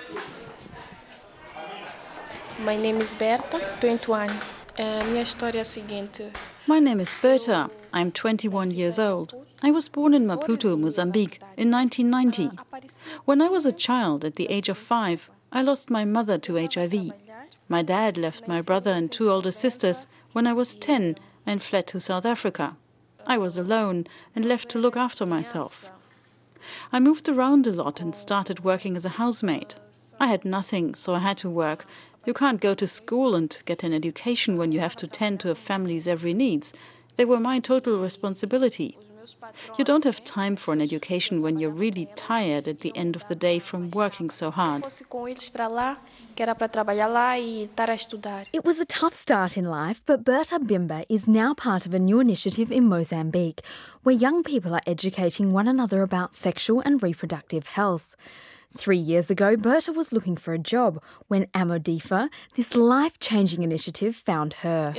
My name is Berta, 21. Minha história é a seguinte. My name is Berta. I'm 21 years old. I was born in Maputo, Mozambique, in 1990. When I was a child, at the age of 5, I lost my mother to HIV. My dad left my brother and 2 older sisters when I was 10 and fled to South Africa. I was alone and left to look after myself. I moved around a lot and started working as a housemaid. I had nothing, so I had to work. You can't go to school and get an education when you have to tend to a family's every needs. They were my total responsibility. You don't have time for an education when you're really tired at the end of the day from working so hard. It was a tough start in life, but Berta Bimba is now part of a new initiative in Mozambique, where young people are educating one another about sexual and reproductive health. 3 years ago, Berta was looking for a job when Amodifa, this life-changing initiative, found her.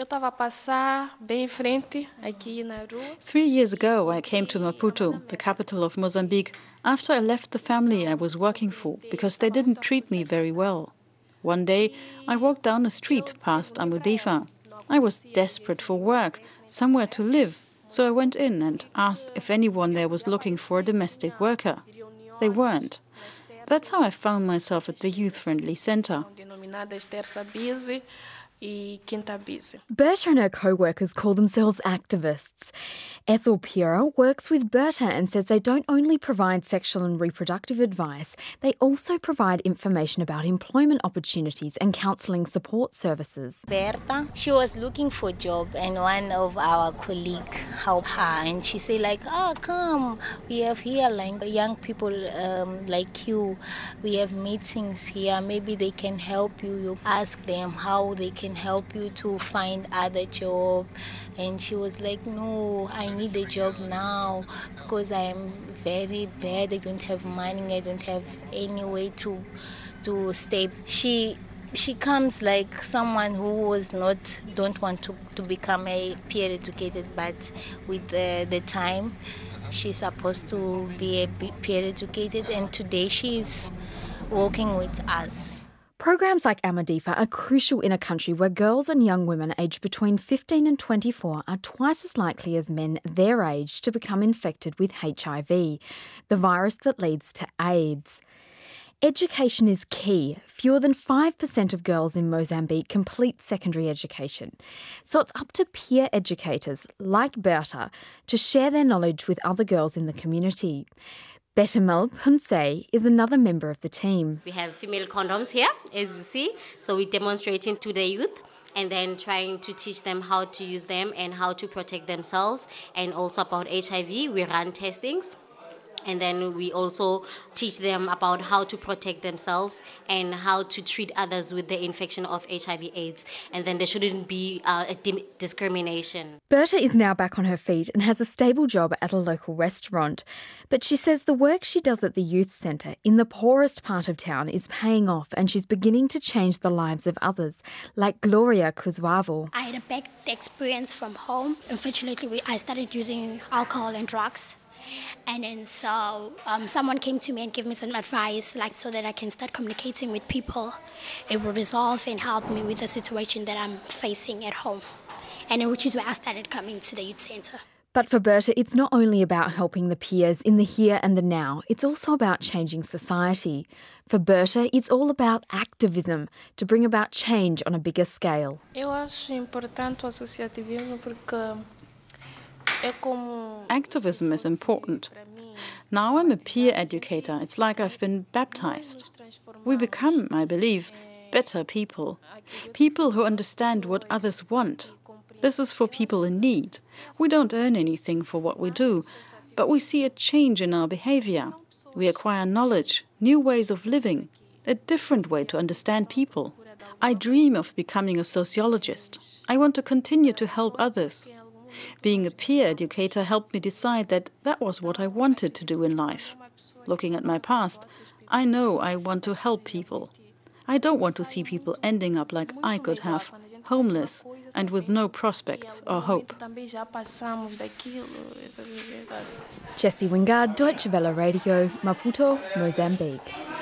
3 years ago, I came to Maputo, the capital of Mozambique, after I left the family I was working for because they didn't treat me very well. One day, I walked down a street past Amodifa. I was desperate for work, somewhere to live, so I went in and asked if anyone there was looking for a domestic worker. They weren't. That's how I found myself at the youth-friendly centre. Berta and her co-workers call themselves activists. Ethel Piera works with Berta and says they don't only provide sexual and reproductive advice, they also provide information about employment opportunities and counselling support services. Berta, she was looking for a job and one of our colleagues helped her and she said come, we have here like young people like you, we have meetings here, maybe they can help you. You ask them how they can help you to find other job. And she was like, no, I need a job now because I am very bad. I don't have money. I don't have any way to stay. She comes like someone who don't want to become a peer educated, but with the time she's supposed to be a peer educated, and today she's working with us. Programs like Amodifa are crucial in a country where girls and young women aged between 15 and 24 are twice as likely as men their age to become infected with HIV, the virus that leads to AIDS. Education is key. Fewer than 5% of girls in Mozambique complete secondary education. So it's up to peer educators like Berta to share their knowledge with other girls in the community. Betamel Punse is another member of the team. We have female condoms here, as you see, so we're demonstrating to the youth and then trying to teach them how to use them and how to protect themselves, and also about HIV. We run testings. And then we also teach them about how to protect themselves and how to treat others with the infection of HIV/AIDS. And then there shouldn't be a discrimination. Berta is now back on her feet and has a stable job at a local restaurant. But she says the work she does at the youth centre in the poorest part of town is paying off, and she's beginning to change the lives of others, like Gloria Kuzwavo. I had a bad experience from home. Unfortunately, I started using alcohol and drugs. And then so someone came to me and gave me some advice, so that I can start communicating with people. It will resolve and help me with the situation that I'm facing at home. And then, which is where I started coming to the youth centre. But for Berta, it's not only about helping the peers in the here and the now, it's also about changing society. For Berta, it's all about activism to bring about change on a bigger scale. Eu acho importante o associativismo porque activism is important. Now I'm a peer educator. It's like I've been baptized. We become, I believe, better people. People who understand what others want. This is for people in need. We don't earn anything for what we do, but we see a change in our behavior. We acquire knowledge, new ways of living, a different way to understand people. I dream of becoming a sociologist. I want to continue to help others. Being a peer educator helped me decide that that was what I wanted to do in life. Looking at my past, I know I want to help people. I don't want to see people ending up like I could have, homeless and with no prospects or hope. Jessie Wingard, Deutsche Welle Radio, Maputo, Mozambique.